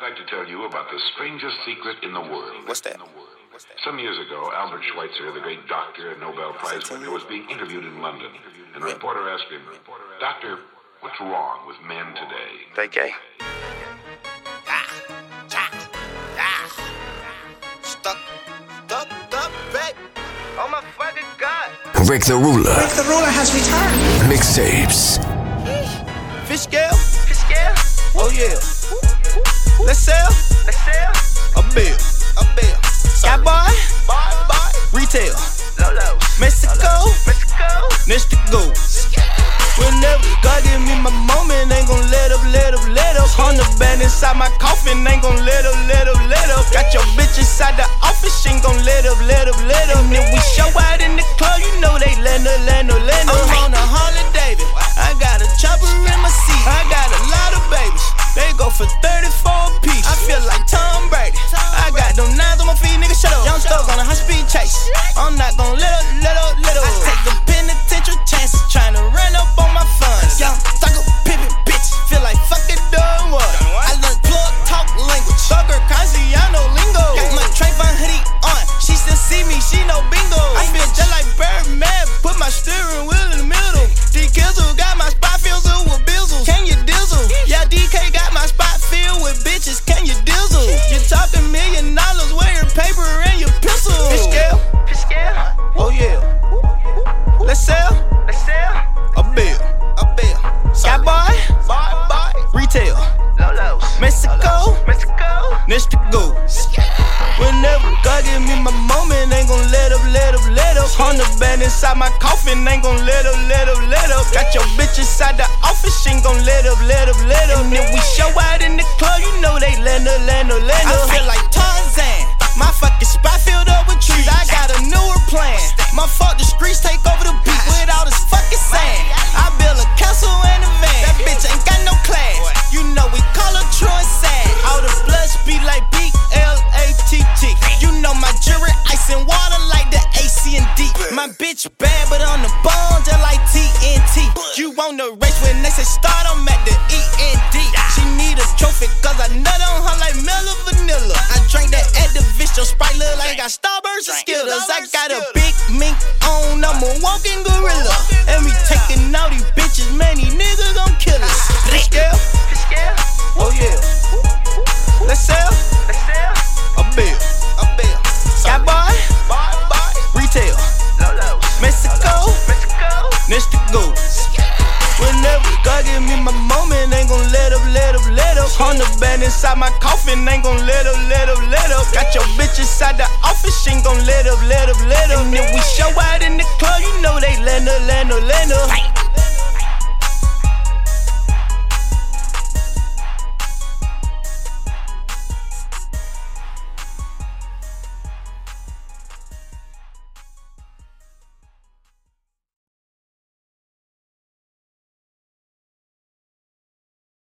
I'd like to tell you about the strangest secret in the world. What's that? Some years ago, Albert Schweitzer, the great doctor and Nobel Prize winner, was being interviewed in London. And a reporter asked him, "Doctor, what's wrong with men today?" They gay. Stuck, babe. Oh my fucking God. Rick the Ruler. Rick the Ruler has returned. Mixtapes. Fish scale? Oh yeah. Let's sell? A bill. Skyboy? Retail. Mexico? Next to go. Whenever God give me my moment, ain't gon' let up. On the band inside my coffin, ain't gon' let up. Got your bitch inside the office, she ain't gon' let up. And if we show out in the club, you know they land up. I'm on a Harley Davidson, I got a chopper in my seat. I got a lot of babies, they go for 34 a piece. I feel like Tom Brady, I got them nines on my feet, nigga, shut up. Young Stoke on a high-speed chase, I'm not gon' let up. I take the penitentiary chances, tryna run up on my funds. Young taco pimpin' bitch, feel like fucking done what? I learned plug talk language, Thugger Casiano lingo. Got my Trayvon hoodie on, she still see me, she know bingo. I feel just like Birdman, put my steering wheel in the middle. D-Kizzle got my spot filled with bizzles, can you dizzle? Yeah, DK got my spot filled with bitches, can you dizzle? You talking $1 million, where your paper and your pencil? Fish scale? Oh yeah. Let's sell? A bill. Skyboy? Retail. Mexico? Next to go. Whenever God give me my moment, ain't gon' let up. On the band inside my coffin, ain't gon' let up. Got your bitch inside the office, she ain't gon' let up. And if we show out in the club, you know they land up. I feel like Tarzan, my fucking spot filled up with trees. I got a newer plan, my fuck the streets take over the beach with all this fucking sand. I build a castle and a van, that bitch ain't got no class. You know we call her Troy Sad. All the blood speed like BLATT. You know my jury ice and water like the AC and D. My bitch bad but on the bone just like TNT. You want the race when they say start, I'm at the END. She need a trophy cause I nut on her like Miller Vanilla. I drank that Addivision Sprite, look like I got Starburst and Skittles. I got a big mink on, I'm a walking gorilla. And we taking all these bitches, man, these niggas gon' kill us. Fish scale? Oh yeah. Let's sell? A bill. Skyboy? Retail. Mexico? Next to go. Whenever God give me my moment, ain't gon' let up. On the band inside my coffin, ain't gon' let up. Got your bitch inside the office, she ain't gon' let up. And if we show